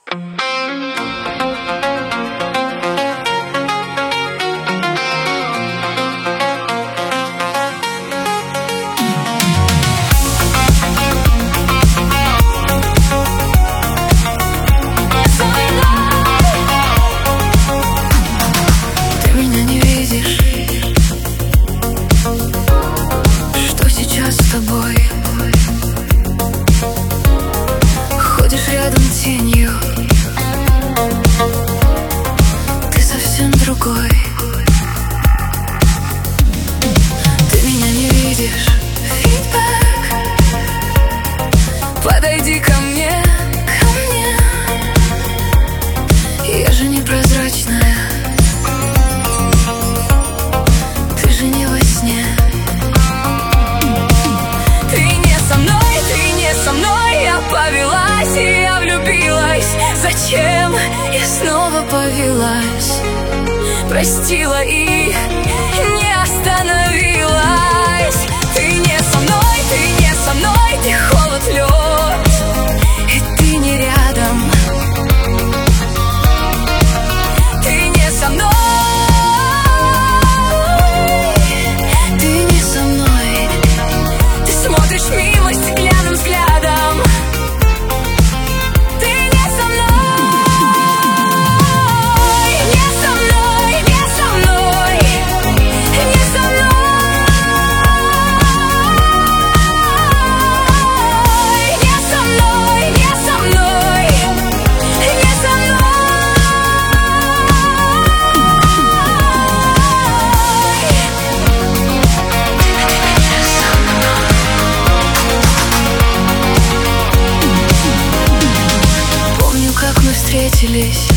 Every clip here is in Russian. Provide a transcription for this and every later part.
Ходишь рядом тенью, ты совсем другой. Ты меня не видишь, фидбэк. Подойди ко мне, я же непрозрачная, ты же не во сне. Ты не со мной, ты не со мной, я повелась и я влюбилась. Зачем я снова повелась? Простила и не остановилась. Ты не со мной, ты не со мной, ты холод, лед, и ты не рядом. Ты не со мной, ты не со мной, ты смотришь мимо стеклянным взглядом. Ты не со мной, не со мной, не со мной, не со мной, не со мной, не со мной, не со мной. Помню, как мы встретились,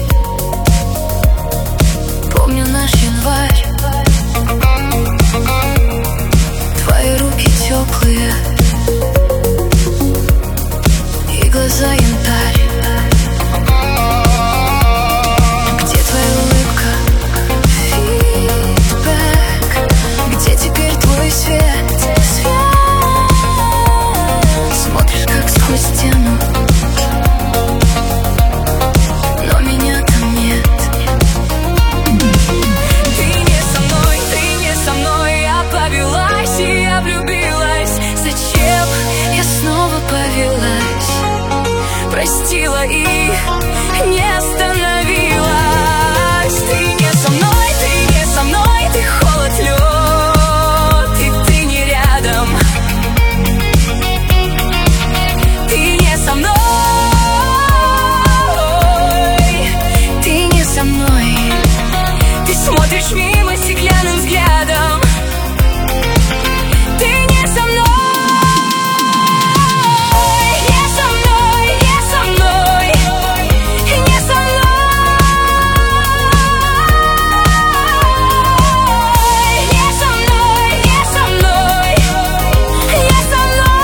помню наш январь. Твои руки теплые и глаза янтарь. Где твоя улыбка, фидбэк? Где теперь твой свет, смотришь как сквозь стену, но меня там нет. Ты не со мной, ты не со мной, я повелась и я влюбилась. Зачем я снова повелась? Простила и не остановилась. Ты не со мной, ты не со мной, ты холод, лед, и ты не рядом. Ты не со мной, ты не со мной, ты смотришь мимо стеклянным взглядом. Ты не со мной, не со мной, не со мной, не со мной, не со мной, не со мной, не со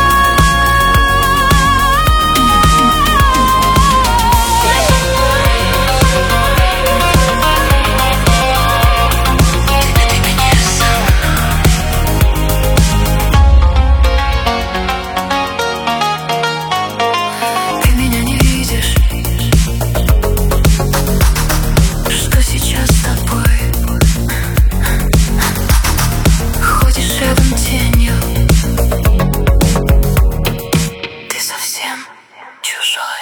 Ты меня не видишь, что сейчас с тобой? Ходишь рядом тенью, ты совсем чужой.